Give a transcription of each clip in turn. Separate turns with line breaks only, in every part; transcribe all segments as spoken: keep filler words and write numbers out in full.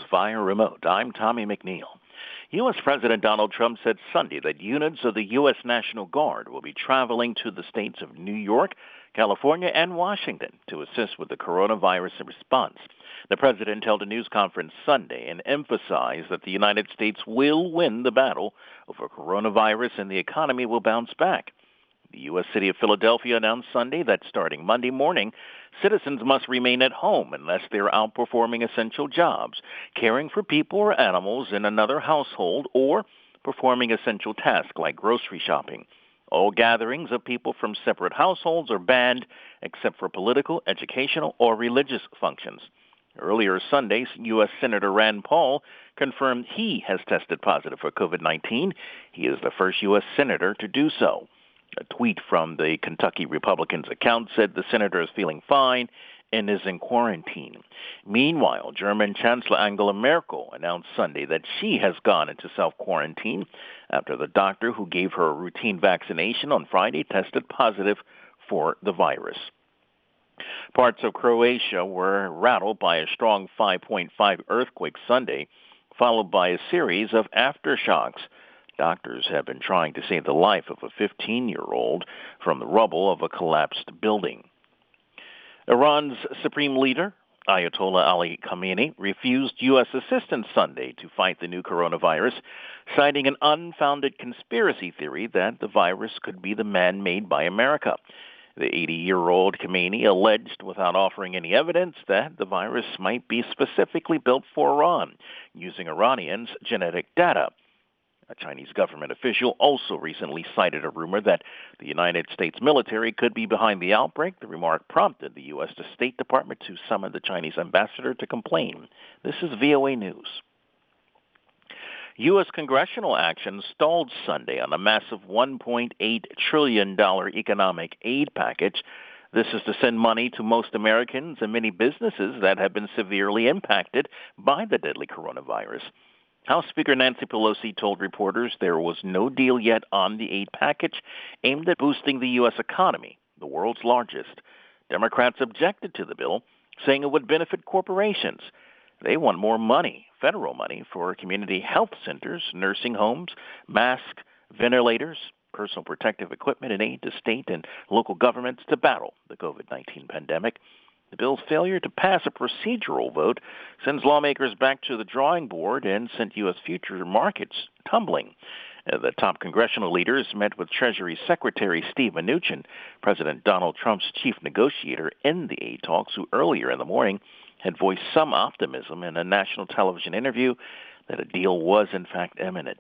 via remote. I'm Tommy McNeil. U S. President Donald Trump said Sunday that units of the U S. National Guard will be traveling to the states of New York, California, and Washington to assist with the coronavirus response. The president held a news conference Sunday and emphasized that the United States will win the battle over coronavirus and the economy will bounce back. The U S city of Philadelphia announced Sunday that starting Monday morning, citizens must remain at home unless they're out performing essential jobs, caring for people or animals in another household, or performing essential tasks like grocery shopping. All gatherings of people from separate households are banned except for political, educational, or religious functions. Earlier Sunday, U S. Senator Rand Paul confirmed he has tested positive for covid nineteen. He is the first U S senator to do so. A tweet from the Kentucky Republican's account said the senator is feeling fine and is in quarantine. Meanwhile, German Chancellor Angela Merkel announced Sunday that she has gone into self-quarantine after the doctor who gave her a routine vaccination on Friday tested positive for the virus. Parts of Croatia were rattled by a strong five point five earthquake Sunday, followed by a series of aftershocks. Doctors have been trying to save the life of a fifteen-year-old from the rubble of a collapsed building. Iran's supreme leader, Ayatollah Ali Khamenei, refused U S assistance Sunday to fight the new coronavirus, citing an unfounded conspiracy theory that the virus could be the man made by America. The eighty-year-old Khamenei alleged, without offering any evidence, that the virus might be specifically built for Iran, using Iranians' genetic data. A Chinese government official also recently cited a rumor that the United States military could be behind the outbreak. The remark prompted the U S. State Department to summon the Chinese ambassador to complain. This is V O A News. U S. congressional action stalled Sunday on a massive one point eight trillion dollars economic aid package. This is to send money to most Americans and many businesses that have been severely impacted by the deadly coronavirus. House Speaker Nancy Pelosi told reporters there was no deal yet on the aid package aimed at boosting the U S economy, the world's largest. Democrats objected to the bill, saying it would benefit corporations. They want more money, federal money, for community health centers, nursing homes, masks, ventilators, personal protective equipment, and aid to state and local governments to battle the covid nineteen pandemic. The bill's failure to pass a procedural vote sends lawmakers back to the drawing board and sent U S future markets tumbling. Uh, the top congressional leaders met with Treasury Secretary Steve Mnuchin, President Donald Trump's chief negotiator in the aid talks, who earlier in the morning had voiced some optimism in a national television interview that a deal was in fact imminent.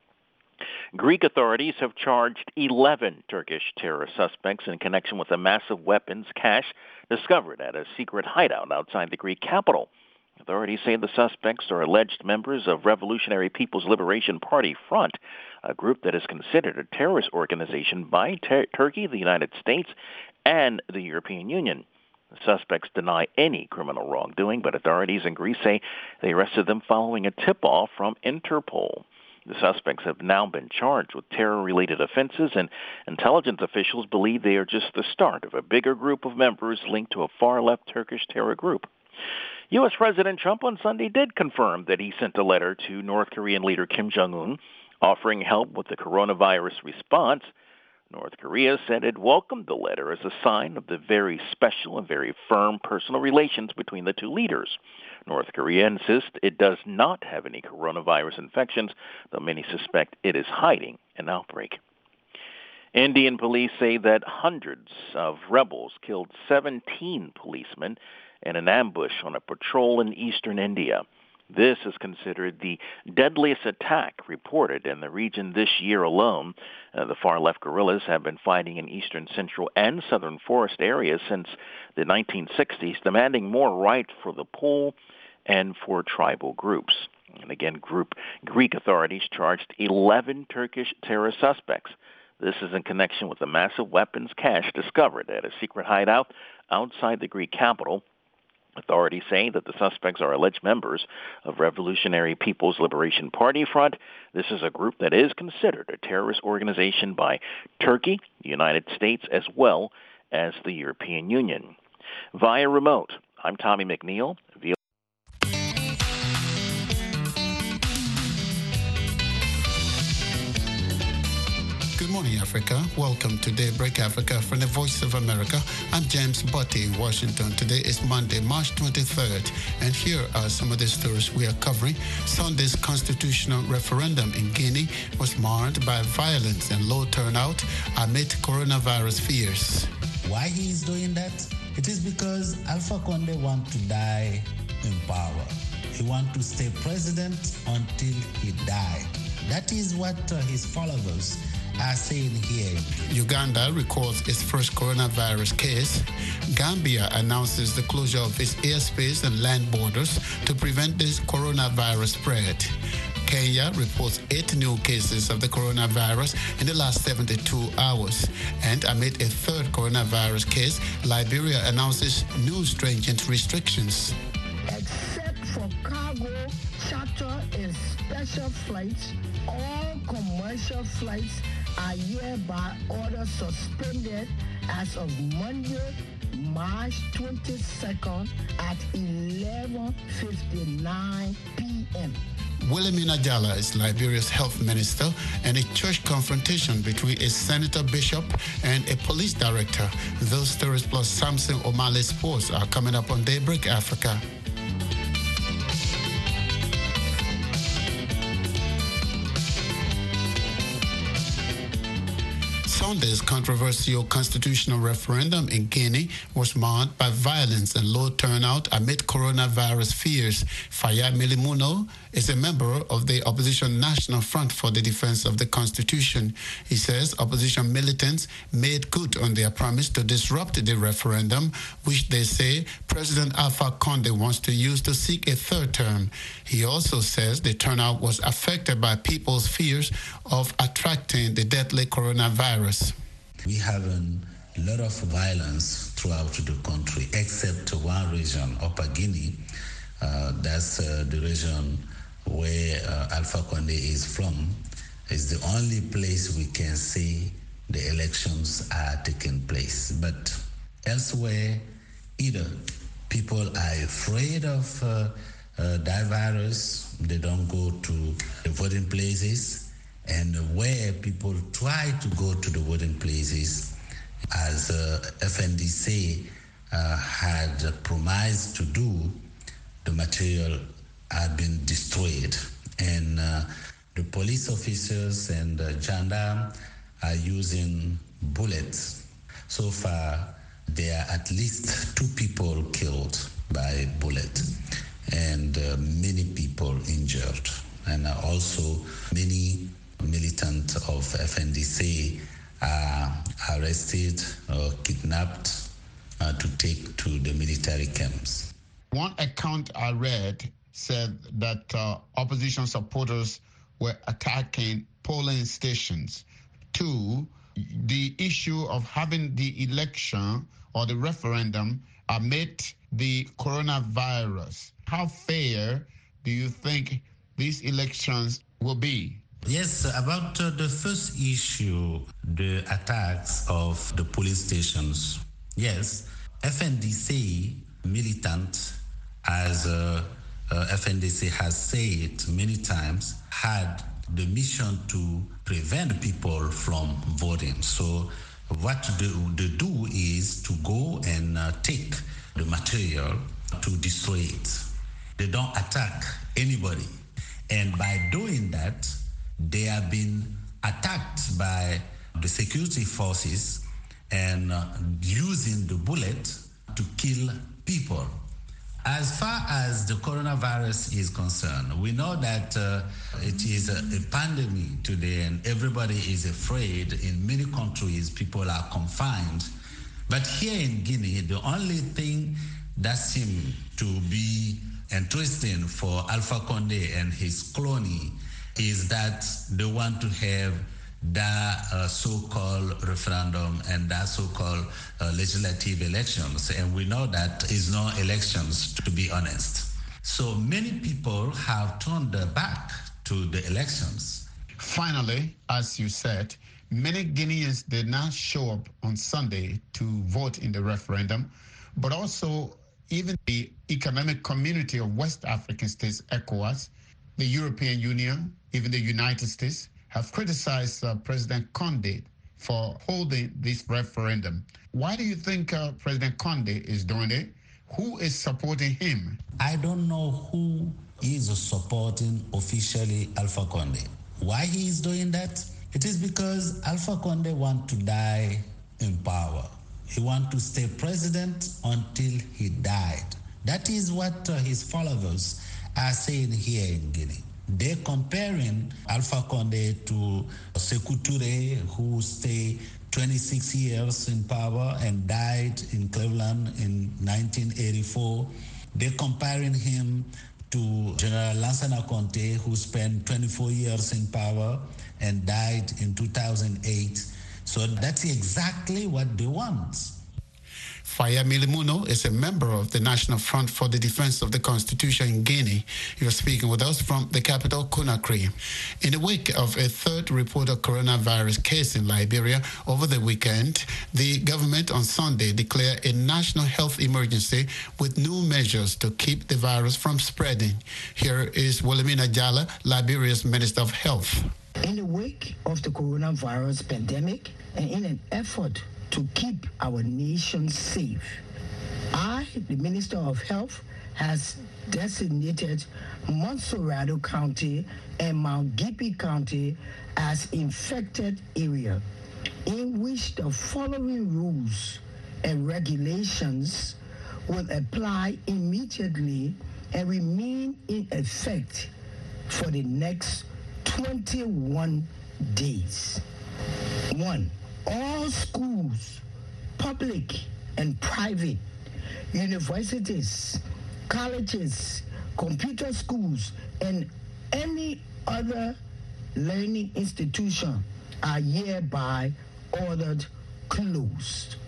Greek authorities have charged eleven Turkish terror suspects in connection with a massive weapons cache discovered at a secret hideout outside the Greek capital. Authorities say the suspects are alleged members of Revolutionary People's Liberation Party Front, a group that is considered a terrorist organization by ter- Turkey, the United States, and the European Union. The suspects deny any criminal wrongdoing, but authorities in Greece say they arrested them following a tip-off from Interpol. The suspects have now been charged with terror-related offenses, and intelligence officials believe they are just the start of a bigger group of members linked to a far-left Turkish terror group. U S. President Trump on Sunday did confirm that he sent a letter to North Korean leader Kim Jong-un offering help with the coronavirus response. North Korea said it welcomed the letter as a sign of the very special and very firm personal relations between the two leaders. North Korea insists it does not have any coronavirus infections, though many suspect it is hiding an outbreak. Indian police say that hundreds of rebels killed seventeen policemen in an ambush on a patrol in eastern India. This is considered the deadliest attack reported in the region this year alone. Uh, the far-left guerrillas have been fighting in eastern, central, and southern forest areas since the nineteen sixties, demanding more rights for the poor and for tribal groups. And again, group Greek authorities charged eleven Turkish terror suspects. This is in connection with a massive weapons cache discovered at a secret hideout outside the Greek capital. Authorities say that the suspects are alleged members of Revolutionary People's Liberation Party Front. This is a group that is considered a terrorist organization by Turkey, the United States, as well as the European Union. Via remote, I'm Tommy McNeil.
morning, Africa. Welcome to Daybreak Africa from the Voice of America. I'm James Butty in Washington. Today is Monday, March twenty-third, and here are some of the stories we are covering. Sunday's constitutional referendum in Guinea was marred by violence and low turnout amid coronavirus fears.
Why he is doing that? It is because Alpha Conde wants to die in power. He wants to stay president until he died. That is what uh, his followers are saying here.
Uganda records its first coronavirus case. Gambia announces the closure of its airspace and land borders to prevent this coronavirus spread. Kenya reports eight new cases of the coronavirus in the last seventy-two hours. And amid a third coronavirus case, Liberia announces new stringent restrictions.
Except for cargo, charter, and special flights, all commercial flights are hereby ordered suspended as of Monday, March twenty-second at eleven fifty-nine p.m.
Wilhelmina Jala is Liberia's health minister, and a church confrontation between a senator bishop and a police director. Those stories plus Samson O'Malley Sports are coming up on Daybreak Africa. Sunday's controversial constitutional referendum in Guinea was marred by violence and low turnout amid coronavirus fears. Fayad Milimuno is a member of the Opposition National Front for the Defense of the Constitution. He says opposition militants made good on their promise to disrupt the referendum, which they say President Alpha Conde wants to use to seek a third term. He also says the turnout was affected by people's fears of attracting the deadly coronavirus.
We have a lot of violence throughout the country, except one region, Upper Guinea. Uh, that's uh, the region where uh, Alpha Conde is from. It's the only place we can say the elections are taking place. But elsewhere, either people are afraid of uh, uh, that virus, they don't go to the voting places, and where people try to go to the voting places, as uh, F N D C uh, had promised to do, the material had been destroyed. And uh, the police officers and uh, gendarmes are using bullets. So far, there are at least two people killed by bullet and uh, many people injured. And uh, also many militants of F N D C are arrested or kidnapped uh, to take to the military camps.
One account I read said that uh, opposition supporters were attacking polling stations. Two, the issue of having the election or the referendum amid the coronavirus. How fair do you think these elections will be?
Yes, about uh, the first issue, the attacks of the police stations. Yes, F N D C militant, as uh, uh, F N D C has said many times, had the mission to prevent people from voting. So what they, they do is to go and uh, take the material to destroy it. They don't attack anybody. And by doing that, they have been attacked by the security forces and uh, using the bullet to kill people. As far as the coronavirus is concerned, we know that uh, it is a, a pandemic today and everybody is afraid. In many countries, people are confined. But here in Guinea, the only thing that seems to be interesting for Alpha Conde and his crony is that they want to have that uh, so-called referendum and that so-called uh, legislative elections. And we know that is no elections, to be honest. So many people have turned their back to the elections.
Finally, as you said, many Guineans did not show up on Sunday to vote in the referendum, but also even the Economic Community of West African States, ECOWAS, the European Union, even the United States, have criticized uh, President Conde for holding this referendum. Why do you think uh, President Condé is doing it? Who is supporting him?
I don't know who is supporting officially Alpha Condé. Why he is doing that? It is because Alpha Condé wants to die in power. He wants to stay president until he died. That is what uh, his followers are saying here in Guinea. They're comparing Alpha Condé to Sékou Touré, who stayed twenty-six years in power and died in Cleveland in nineteen eighty-four. They're comparing him to General Lansana Conté, who spent twenty-four years in power and died in two thousand eight. So that's exactly what they want.
Faya Milimuno is a member of the National Front for the Defense of the Constitution in Guinea. He was speaking with us from the capital, Conakry. In the wake of a third reported coronavirus case in Liberia over the weekend, the government on Sunday declared a national health emergency with new measures to keep the virus from spreading. Here is Wilhelmina Jala, Liberia's Minister of Health.
In the wake of the coronavirus pandemic and in an effort to keep our nation safe, I, the Minister of Health, has designated Montserrado County and Mount Gippy County as infected area, in which the following rules and regulations will apply immediately and remain in effect for the next twenty-one days. One, all schools, public and private, universities, colleges, computer schools, and any other learning institution are hereby ordered closed.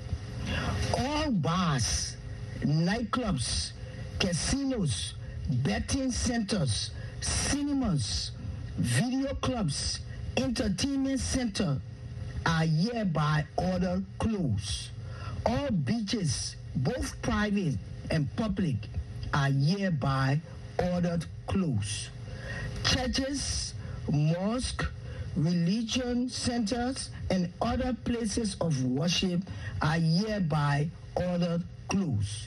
All bars, nightclubs, casinos, betting centers, cinemas, video clubs, entertainment center are hereby ordered closed. All beaches, both private and public, are hereby ordered closed. Churches, mosques, religion centers, and other places of worship are hereby ordered closed.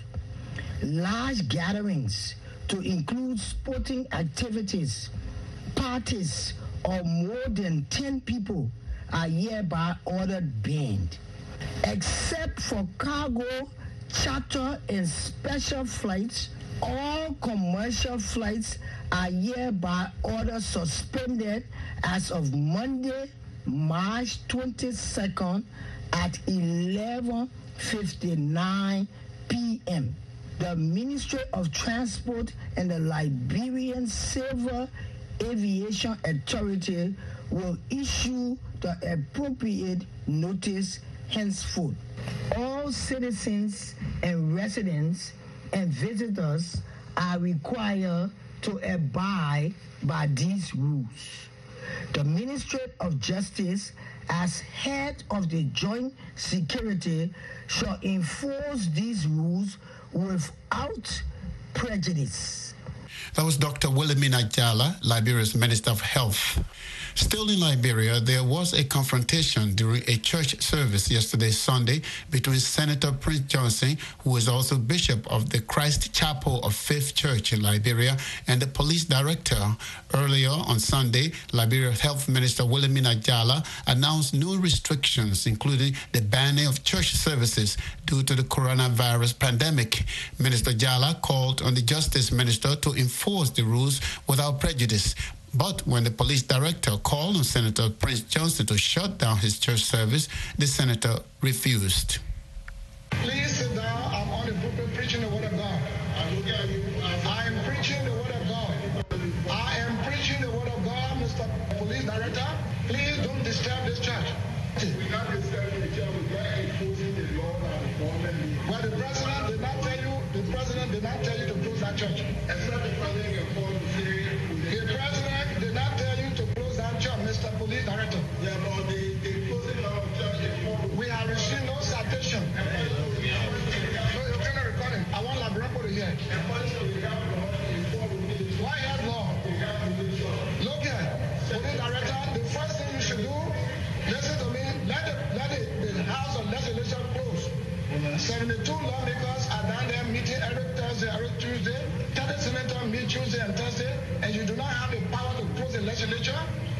Large gatherings, to include sporting activities, parties, or more than ten people, are hereby ordered banned, except for cargo, charter, and special flights. All commercial flights are hereby ordered suspended as of Monday, March twenty-second at eleven fifty-nine p m The Ministry of Transport and the Liberian Civil Aviation Authority will issue the appropriate notice henceforth. All citizens and residents and visitors are required to abide by these rules. The Ministry of Justice, as head of the Joint Security, shall enforce these rules without prejudice.
That was Doctor Wilhelmina Jala, Liberia's Minister of Health. Still in Liberia, there was a confrontation during a church service yesterday, Sunday, between Senator Prince Johnson, who is also Bishop of the Christ Chapel of Faith Church in Liberia, and the police director. Earlier on Sunday, Liberia's Health Minister Wilhelmina Jala announced new restrictions, including the banning of church services due to the coronavirus pandemic. Minister Jala called on the Justice Minister to enforce the rules without prejudice. But when the police director called on Senator Prince Johnson to shut down his church service, the senator refused.
Please sit down. I'm on the pulpit preaching the word of God. I am preaching the word of God. I am preaching the word of God, Mister Police Director. Please don't disturb this church. We not disturbing the church. We are enforcing the law and government. Well, the president did not tell you. The president did not tell you to close that church. Except the president informed to say. The president did not tell you to close that church, Mister Police Director. Yeah, but the the closing down of church. We have received no citation. No, you cannot record it. I want Labrapo to hear. Why have law? Look here, Police Director. The first thing you should do, listen to me. Let the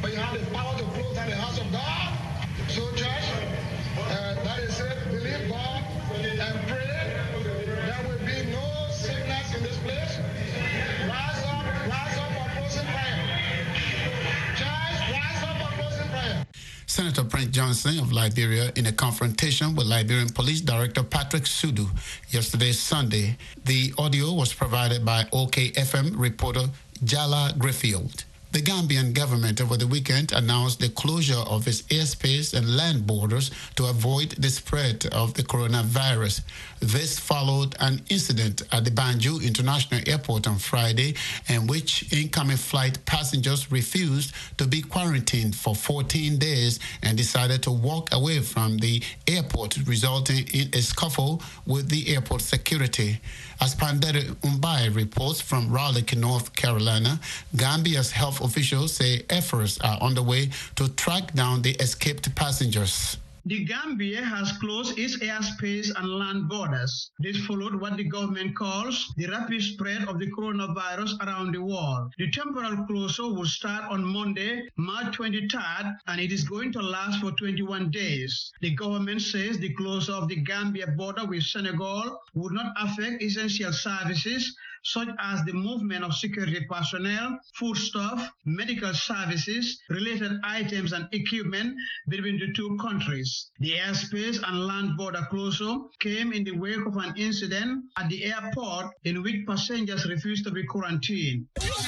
but you have the power to close down the house of God. So, church, uh, that is it. Believe God and pray. There will be no sickness in this place. Rise up, rise up for closing prayer. Church, rise up for closing prayer.
Senator Brent Johnson of Liberia in a confrontation with Liberian Police Director Patrick Sudu yesterday, Sunday. The audio was provided by O K F M reporter Jala Griffield. The Gambian government over the weekend announced the closure of its airspace and land borders to avoid the spread of the coronavirus. This followed an incident at the Banjul International Airport on Friday, in which incoming flight passengers refused to be quarantined for fourteen days and decided to walk away from the airport, resulting in a scuffle with the airport security. As Pandere Umbai reports from Raleigh, North Carolina, Gambia's health officials say efforts are underway to track down the escaped passengers.
The Gambia has closed its airspace and land borders. This followed what the government calls the rapid spread of the coronavirus around the world. The temporal closure will start on Monday, March twenty-third, and it is going to last for twenty-one days. The government says the closure of the Gambia border with Senegal would not affect essential services such as the movement of security personnel, foodstuff, medical services, related items and equipment between the two countries. The airspace and land border closure came in the wake of an incident at the airport in which passengers refused to be quarantined.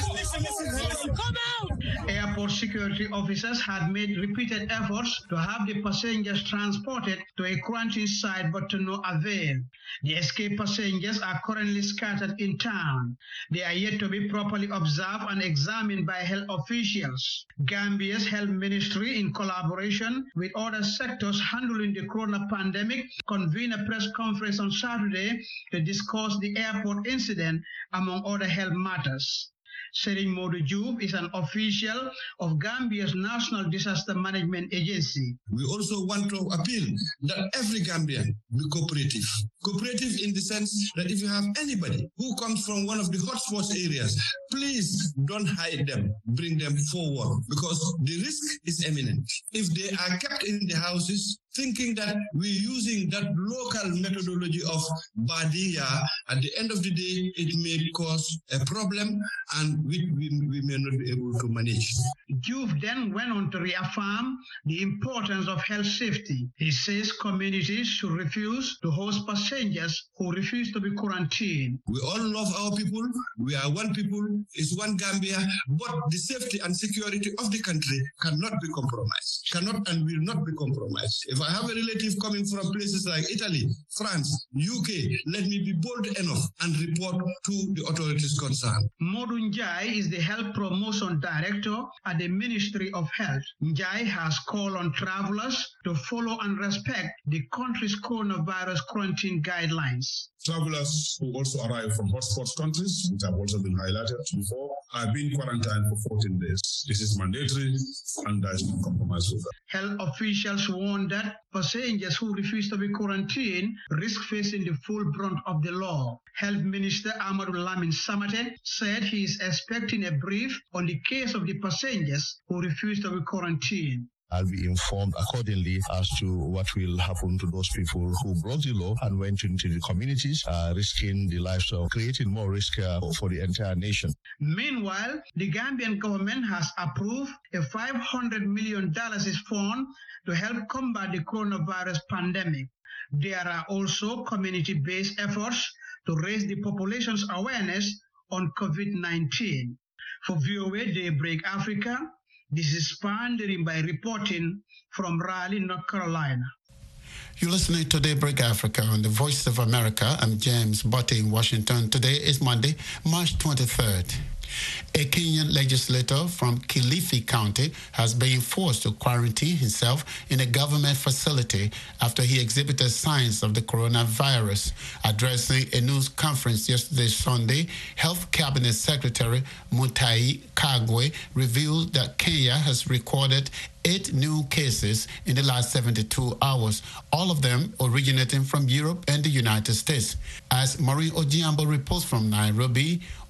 Come out! Airport security officers had made repeated efforts to have the passengers transported to a quarantine site, but to no avail. The escaped passengers are currently scattered in town. They are yet to be properly observed and examined by health officials. Gambia's health ministry, in collaboration with other sectors handling the corona pandemic, convened a press conference on Saturday to discuss the airport incident, among other health matters. Serin Modou Diouf is an official of Gambia's National Disaster Management Agency.
We also want to appeal that every Gambian be cooperative. Cooperative in the sense that if you have anybody who comes from one of the hotspot areas, please don't hide them, bring them forward, because the risk is imminent. If they are kept in the houses, thinking that we're using that local methodology of Badia, at the end of the day, it may cause a problem and we, we, we may not be able to manage.
Diouf then went on to reaffirm the importance of health safety. He says communities should refuse to host passengers who refuse to be quarantined.
We all love our people. We are one people. It's one Gambia. But the safety and security of the country cannot be compromised. Cannot and will not be compromised. If I have a relative coming from places like Italy, France, U K, let me be bold enough and report to the authorities concerned.
Modou Njai is the Health Promotion Director at the Ministry of Health. Njai has called on travelers to follow and respect the country's coronavirus quarantine guidelines.
Travelers who also arrive from hotspot countries, which have also been highlighted before, are being quarantined for fourteen days. This is mandatory and there is no compromise with that.
Health officials warn that passengers who refuse to be quarantined risk facing the full brunt of the law. Health Minister Amadou Lamin Samate said he is expecting a brief on the case of the passengers who refuse to be quarantined.
I'll be informed accordingly as to what will happen to those people who broke the law and went into the communities, uh, risking the lives of creating more risk uh, for the entire nation.
Meanwhile, the Gambian government has approved a five hundred million dollars fund to help combat the coronavirus pandemic. There are also community-based efforts to raise the population's awareness on COVID nineteen. For V O A Daybreak Africa, this is Pandering by reporting from Raleigh, North Carolina.
You're listening to Daybreak Africa on the Voice of America. I'm James Botte in Washington. Today is Monday, March twenty-third. A Kenyan legislator from Kilifi County has been forced to quarantine himself in a government facility after he exhibited signs of the coronavirus. Addressing a news conference yesterday, Sunday, Health Cabinet Secretary Mutahi Kagwe revealed that Kenya has recorded eight new cases in the last seventy-two hours, all of them originating from Europe and the United States. As Maureen Ojiambo reports from Nairobi,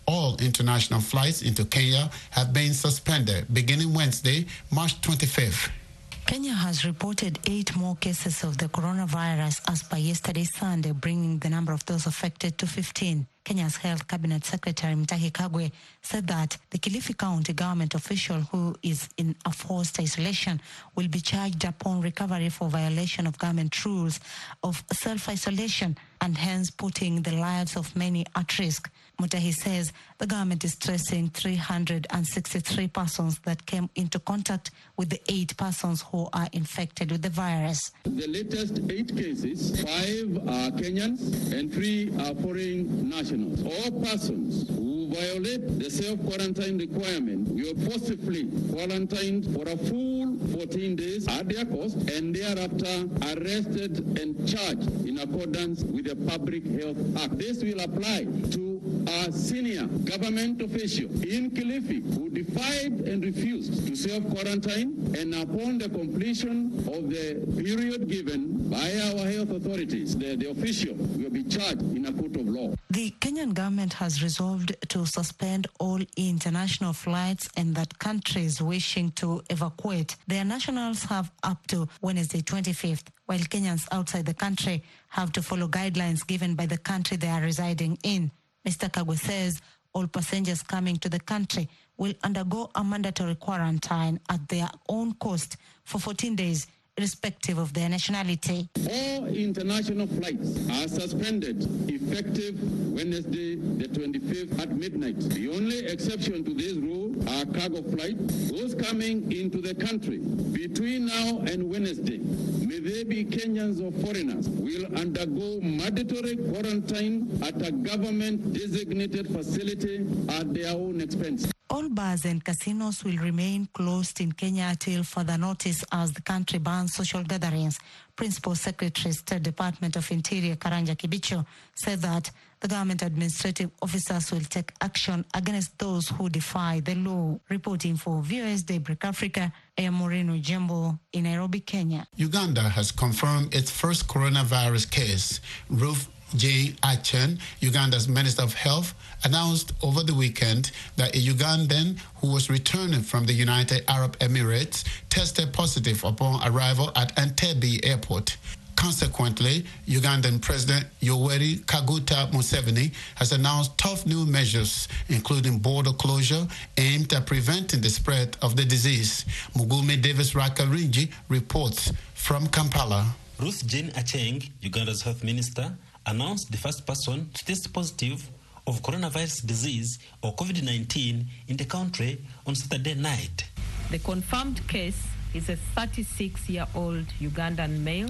All international flights into Kenya have been suspended beginning Wednesday, March twenty-fifth.
Kenya has reported eight more cases of the coronavirus as by yesterday Sunday, bringing the number of those affected to fifteen. Kenya's Health Cabinet Secretary Mutahi Kagwe said that the Kilifi County government official who is in a forced isolation will be charged upon recovery for violation of government rules of self-isolation and hence putting the lives of many at risk. Mutahi says the government is tracing three hundred sixty-three persons that came into contact with the eight persons who are infected with the virus.
The latest eight cases, five are Kenyans and three are foreign nationals. All persons who violate the self-quarantine requirement were forcibly quarantined for a full fourteen days at their cost and thereafter arrested and charged in accordance with the Public Health Act. This will apply to a senior government official in Kilifi who defied and refused to self-quarantine, and upon the completion of the period given by our health authorities, the, the official will be charged in a court of law.
The Kenyan government has resolved to suspend all international flights and that countries wishing to evacuate their nationals have up to Wednesday twenty-fifth, while Kenyans outside the country have to follow guidelines given by the country they are residing in. Mister Kagwe says all passengers coming to the country will undergo a mandatory quarantine at their own cost for fourteen days, irrespective of their nationality.
All international flights are suspended effective Wednesday the twenty-fifth at midnight. The only exception to this rule are cargo flights. Those coming into the country between now and Wednesday, may they be Kenyans or foreigners, will undergo mandatory quarantine at a government-designated facility at their own expense.
All bars and casinos will remain closed in Kenya till further notice as the country bans social gatherings. Principal Secretary, State Department of Interior, Karanja Kibicho, said that the government administrative officers will take action against those who defy the law. Reporting for V O S Daybreak Africa, I am Moreno Jembo in Nairobi, Kenya.
Uganda has confirmed its first coronavirus case. Ruth Jane Aceng, Uganda's Minister of Health, announced over the weekend that a Ugandan who was returning from the United Arab Emirates tested positive upon arrival at Entebbe Airport. Consequently, Ugandan President Yoweri Kaguta Museveni has announced tough new measures, including border closure, aimed at preventing the spread of the disease. Mugume Davis Rakarinji reports from Kampala.
Ruth Jane Aceng, Uganda's health minister, announced the first person to test positive of coronavirus disease or COVID nineteen in the country on Saturday night.
The confirmed case is a thirty-six-year-old Ugandan male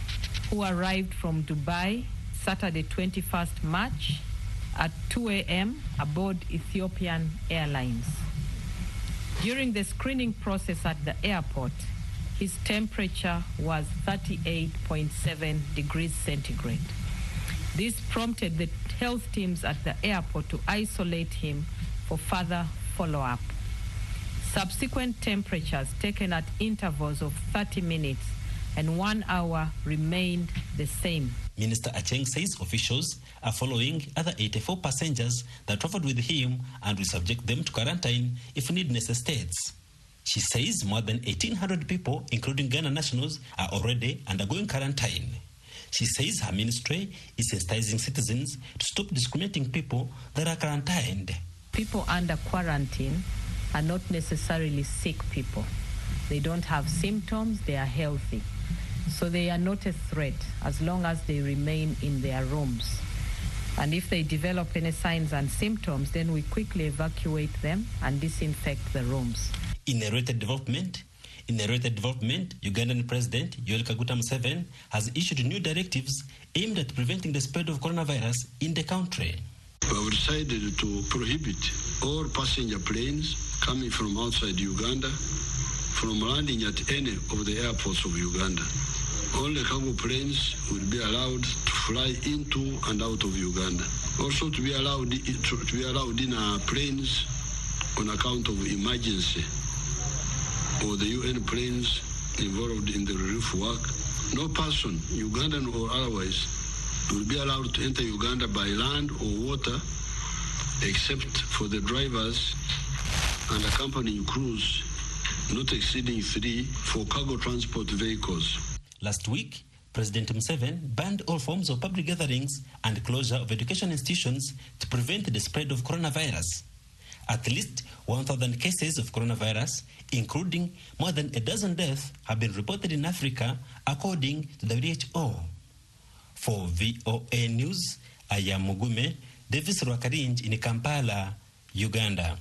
who arrived from Dubai Saturday twenty-first March at two a.m. aboard Ethiopian Airlines. During the screening process at the airport, his temperature was thirty-eight point seven degrees centigrade. This prompted the health teams at the airport to isolate him for further follow-up. Subsequent temperatures taken at intervals of thirty minutes and one hour remained the same.
Minister Aceng says officials are following other eighty-four passengers that traveled with him and will subject them to quarantine if need necessitates. She says more than eighteen hundred people, including Ghana nationals, are already undergoing quarantine. She says her ministry is sensitizing citizens to stop discriminating people that are quarantined.
People under quarantine are not necessarily sick people. They don't have symptoms, they are healthy. So they are not a threat as long as they remain in their rooms. And if they develop any signs and symptoms, then we quickly evacuate them and disinfect the rooms.
In a related development, In a related development, Ugandan President Yoweri Kaguta Museveni has issued new directives aimed at preventing the spread of coronavirus in the country.
We have decided to prohibit all passenger planes coming from outside Uganda from landing at any of the airports of Uganda. Only cargo planes will be allowed to fly into and out of Uganda. Also to be allowed to, to be allowed in our planes on account of emergency, or the U N planes involved in the relief work. No person, Ugandan or otherwise, will be allowed to enter Uganda by land or water except for the drivers and accompanying crews, not exceeding three for cargo transport vehicles.
Last week, President Museveni banned all forms of public gatherings and closure of education institutions to prevent the spread of coronavirus. At least one thousand cases of coronavirus, including more than a dozen deaths, have been reported in Africa, according to W H O. For V O A News, I am Mugume Davis Rwakarinj in Kampala, Uganda.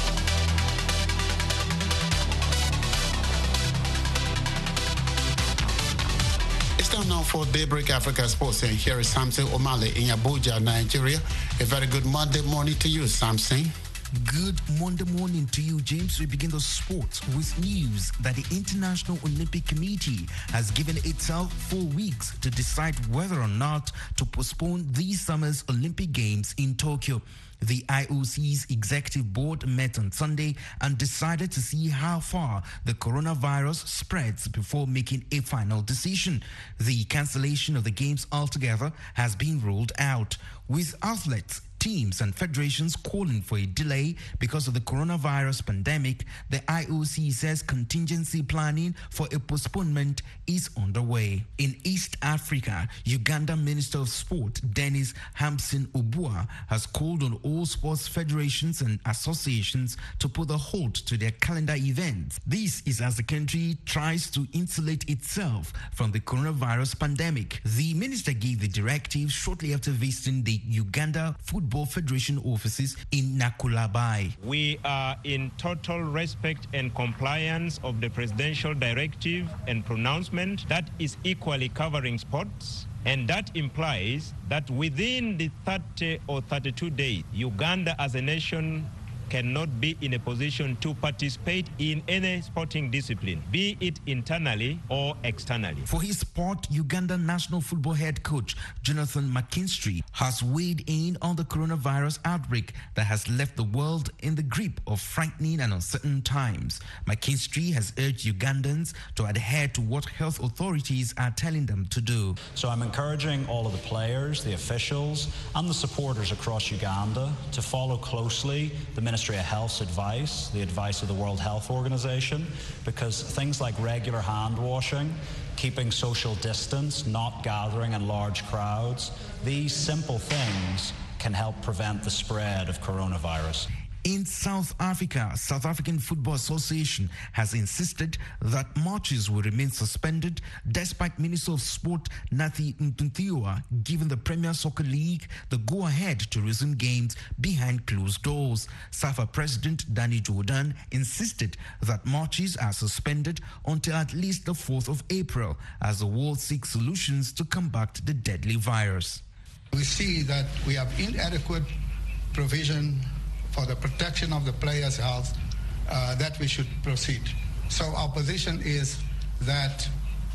It's time now for Daybreak Africa Sports, and here is Samson Omale in Abuja, Nigeria. A very good Monday morning to you, Samson.
Good Monday morning to you, James. We begin the sport with news that the International Olympic Committee has given itself four weeks to decide whether or not to postpone this summer's Olympic Games in Tokyo. The I O C's executive board met on Sunday and decided to see how far the coronavirus spreads before making a final decision. The cancellation of the games altogether has been ruled out, with athletes, teams and federations calling for a delay because of the coronavirus pandemic. The I O C says contingency planning for a postponement is underway. In East Africa, Uganda Minister of Sport Dennis Hampson Obua has called on all sports federations and associations to put a halt to their calendar events. This is as the country tries to insulate itself from the coronavirus pandemic. The minister gave the directive shortly after visiting the Uganda Football Federation offices in Nakulabai.
We are in total respect and compliance of the presidential directive and pronouncement that is equally covering sports. And that implies that within the thirty or thirty-two days, Uganda as a nation cannot be in a position to participate in any sporting discipline, be it internally or externally.
For his part, Uganda national football head coach Jonathan McKinstry has weighed in on the coronavirus outbreak that has left the world in the grip of frightening and uncertain times. McKinstry has urged Ugandans to adhere to what health authorities are telling them to do.
So I'm encouraging all of the players, the officials, and the supporters across Uganda to follow closely the Ministry of Health's advice, the advice of the World Health Organization, because things like regular hand washing, keeping social distance, not gathering in large crowds, these simple things can help prevent the spread of coronavirus.
In South Africa, South African Football Association has insisted that matches will remain suspended despite Minister of Sport Nathi Mtuntiwa giving the Premier Soccer League the go-ahead to resume games behind closed doors. SAFA President Danny Jordan insisted that matches are suspended until at least the fourth of April as the world seeks solutions to combat the deadly virus.
We see that we have inadequate provision for the protection of the players' health, uh, that we should proceed. So our position is that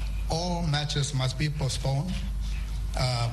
all matches must be postponed uh,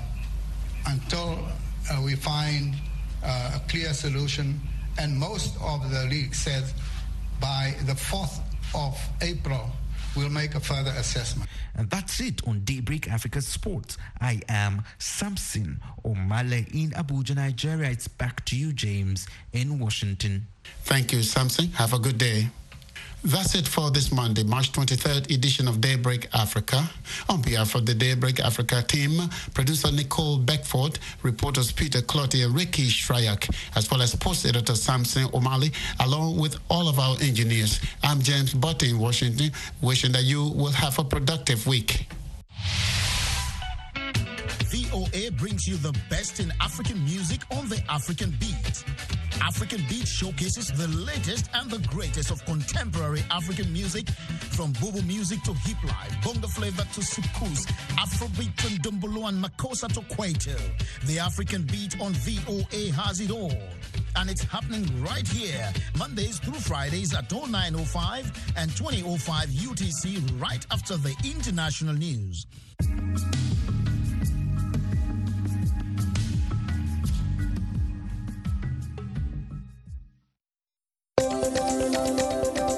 until uh, we find uh, a clear solution. And most of the league said by the fourth of April, we'll make a further assessment.
And that's it on Daybreak Africa Sports. I am Samson Omale in Abuja, Nigeria. It's back to you, James, in Washington.
Thank you, Samson. Have a good day. That's it for this Monday, March twenty-third edition of Daybreak Africa. On behalf of the Daybreak Africa team, producer Nicole Beckford, reporters Peter Clotty and Ricky Shryak, as well as sports editor Samson Omale, along with all of our engineers. I'm James Butt in Washington, wishing that you will have a productive week.
V O A brings you the best in African music on the African Beat. African Beat showcases the latest and the greatest of contemporary African music, from Bobo music to hip life, bongo flavor to soukous, Afrobeat to Ndombolo and Makossa to Kwaito. The African Beat on V O A has it all. And it's happening right here, Mondays through Fridays at oh nine oh five and twenty oh five U T C, right after the international news.